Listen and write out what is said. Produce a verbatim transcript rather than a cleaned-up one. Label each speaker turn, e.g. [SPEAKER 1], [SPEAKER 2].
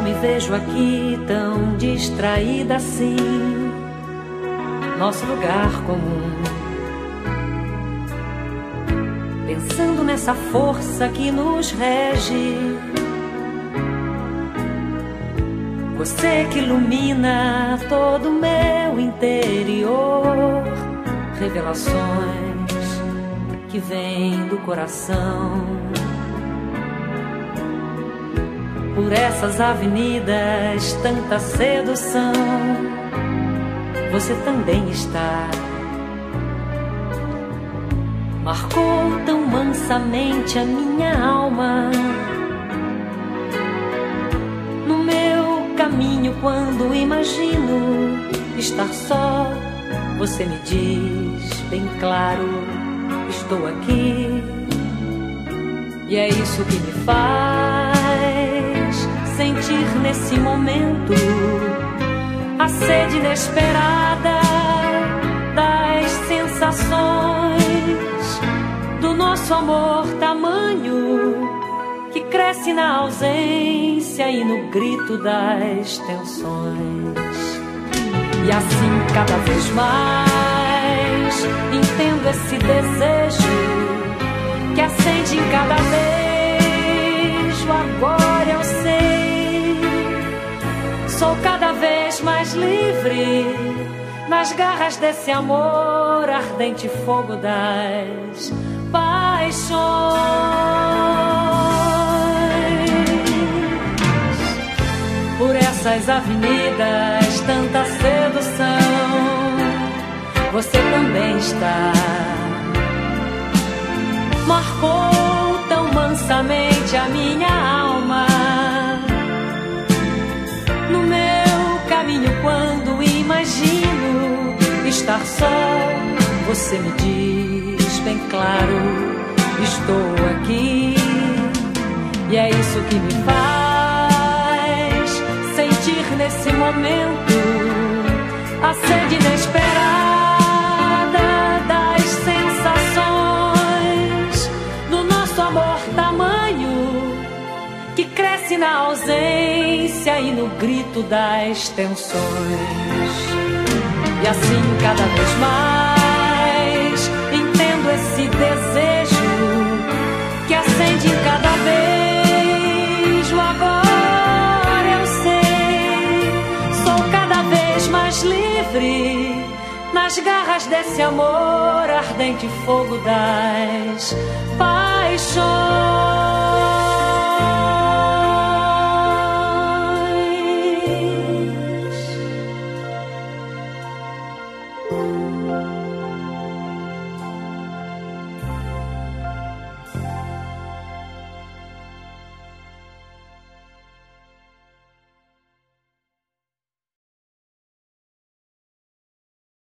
[SPEAKER 1] me vejo aqui tão distraída assim, nosso lugar comum, pensando nessa força que nos rege. Você que ilumina todo o meu interior, revelações que vêm do coração. Por essas avenidas, tanta sedução, você também está. Marcou tão mansamente a minha alma. No meu caminho, quando imagino estar só, você me diz bem claro: estou aqui. E é isso que me faz sentir nesse momento a sede inesperada das sensações do nosso amor tamanho, que cresce na ausência e no grito das tensões. E assim cada vez mais entendo esse desejo que acende em cada beijo. Agora eu sei, sou cada vez mais livre nas garras desse amor, ardente fogo das paixões. Por essas avenidas, tanta sedução, você também está. Marcou tão mansamente a minha alma. No meu caminho, quando imagino estar só, você me diz bem claro: estou aqui. E é isso que me faz sentir nesse momento a sede inesperada das sensações do nosso amor tamanho, que cresce na ausência e no grito das tensões. E assim cada vez mais entendo esse desejo que acende em cada beijo. Agora eu sei, sou cada vez mais livre nas garras desse amor, ardente fogo das paixões.